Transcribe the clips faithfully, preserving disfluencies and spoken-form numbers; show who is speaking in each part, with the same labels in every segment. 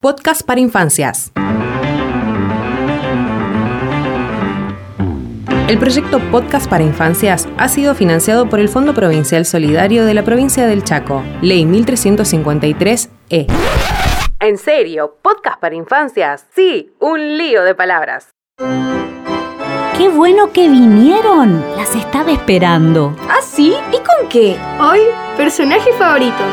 Speaker 1: Podcast para infancias. El proyecto Podcast para Infancias ha sido financiado por el Fondo Provincial Solidario de la Provincia del Chaco, Ley mil trescientos cincuenta y tres E. ¿En serio? ¿Podcast para infancias? Sí, un lío de palabras.
Speaker 2: ¡Qué bueno que vinieron! Las estaba esperando.
Speaker 3: ¿Ah, sí? ¿Y con qué?
Speaker 4: Hoy, personajes favoritos.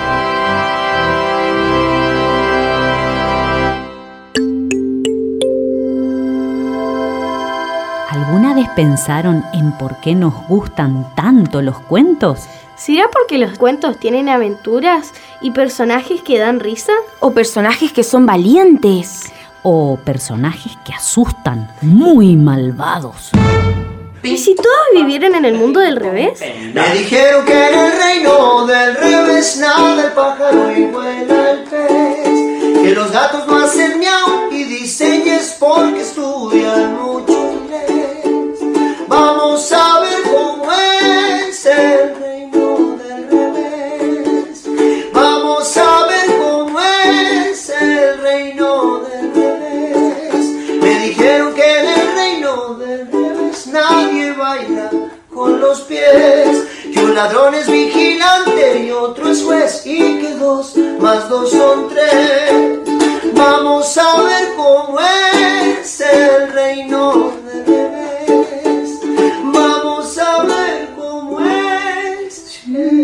Speaker 2: ¿Alguna vez pensaron en por qué nos gustan tanto los cuentos?
Speaker 4: ¿Será porque los cuentos tienen aventuras y personajes que dan risa?
Speaker 3: ¿O personajes que son valientes?
Speaker 2: ¿O personajes que asustan, muy malvados?
Speaker 4: ¿Y si todos vivieran en el mundo del revés?
Speaker 5: Me dijeron que en el reino del revés nada el pájaro y vuela el pez, que los gatos no hacen miau y dicen yes porque estudian mucho inglés. Vamos a ver cómo es el reino del revés. Vamos a ver cómo es el reino del revés. Me dijeron que en el reino del revés nadie baila con los pies, que un ladrón es vigilante y otro es juez, y que dos más dos son tres. Vamos a ver cómo es el reino del revés. Vamos a ver cómo es.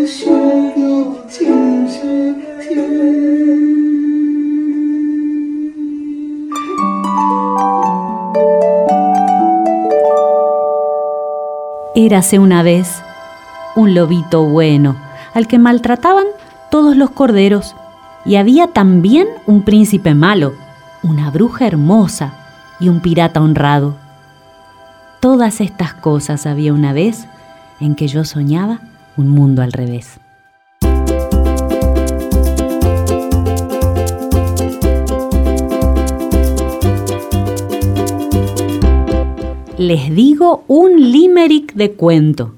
Speaker 2: Érase una vez un lobito bueno, al que maltrataban todos los corderos. Y había también un príncipe malo, una bruja hermosa y un pirata honrado. Todas estas cosas había una vez en que yo soñaba un mundo al revés. Les digo un limerick de cuento.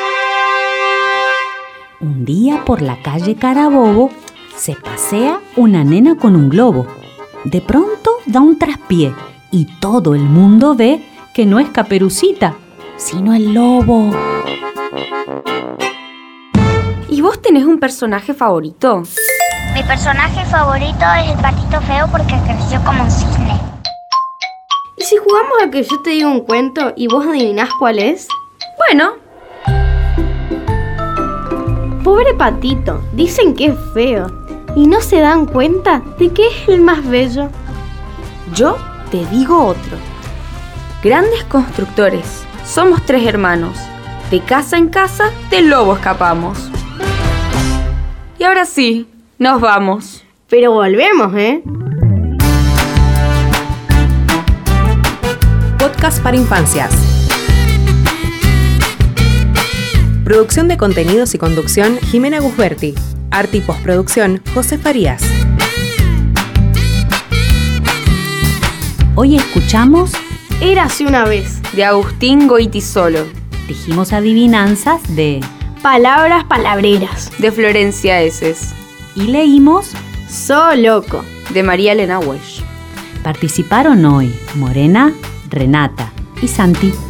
Speaker 2: Un día por la calle Carabobo se pasea una nena con un globo. De pronto da un traspié y todo el mundo ve que no es Caperucita, sino el lobo.
Speaker 3: ¿Y vos tenés un personaje favorito?
Speaker 6: Mi personaje favorito es el patito feo porque creció como un cisne.
Speaker 4: ¿Y si jugamos a que yo te diga un cuento y vos adivinás cuál es?
Speaker 3: Bueno.
Speaker 4: Pobre patito, dicen que es feo y no se dan cuenta de que es el más bello.
Speaker 3: Yo te digo otro. Grandes constructores, somos tres hermanos. De casa en casa, del lobo escapamos. Y ahora sí, nos vamos.
Speaker 4: Pero volvemos, ¿eh?
Speaker 1: Podcast para infancias. Producción de contenidos y conducción, Jimena Gusberti. Arte y postproducción, José Farías.
Speaker 2: Hoy escuchamos
Speaker 4: Érase una vez,
Speaker 3: de Agustín Goitisolo.
Speaker 2: Dijimos adivinanzas de
Speaker 4: Palabras palabreras,
Speaker 3: De Florencia Eses.
Speaker 2: y leímos.
Speaker 4: So loco,
Speaker 3: De María Elena Wesch.
Speaker 2: Participaron hoy Morena, Renata y Santi.